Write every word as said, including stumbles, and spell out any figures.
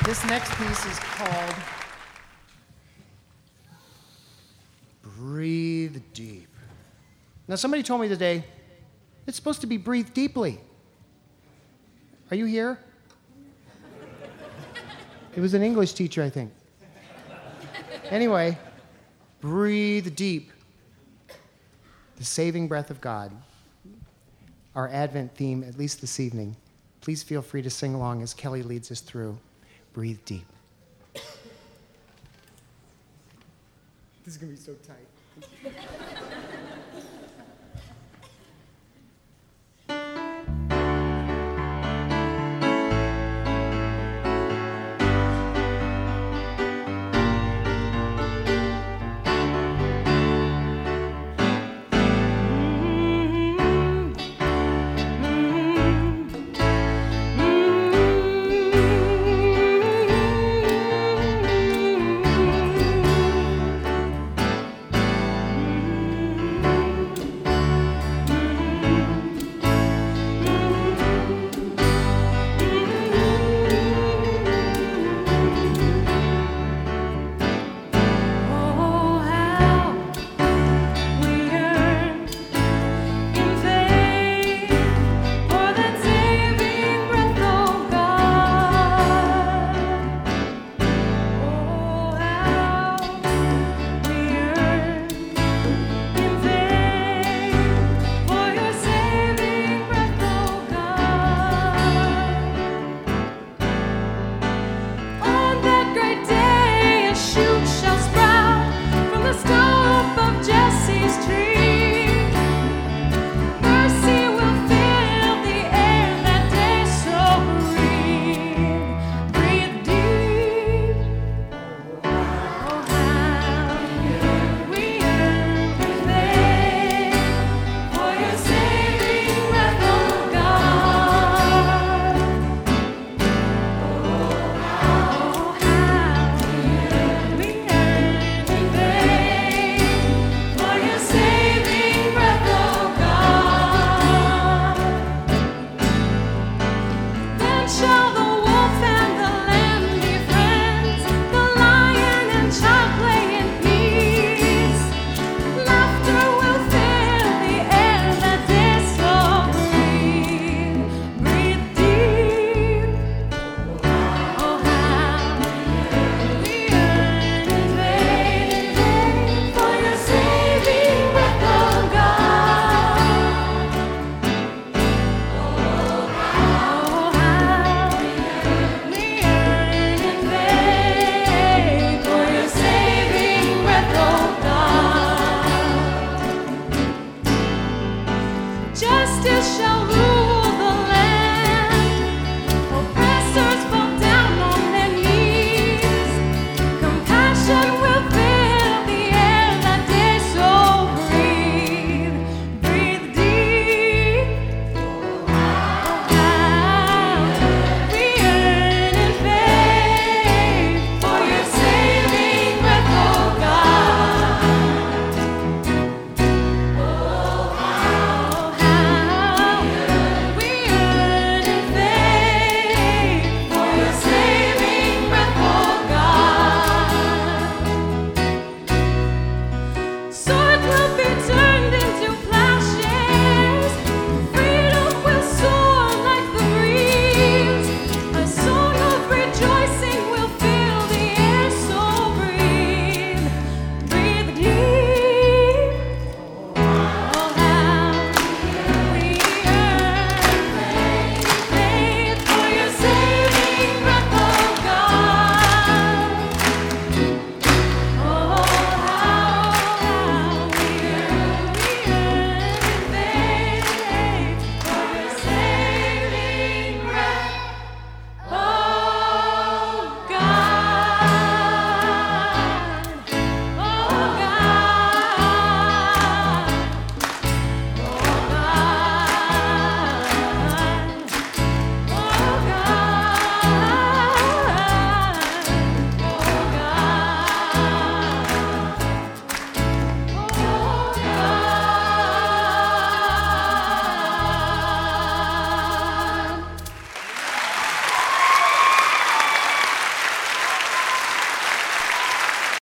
This next piece is called Breathe Deep. Now, somebody told me today, it's supposed to be breathe deeply. Are you here? It was an English teacher, I think. Anyway, breathe deep. The saving breath of God. Our Advent theme, at least this evening. Please feel free to sing along as Kelly leads us through. Breathe deep. This is going to be so tight.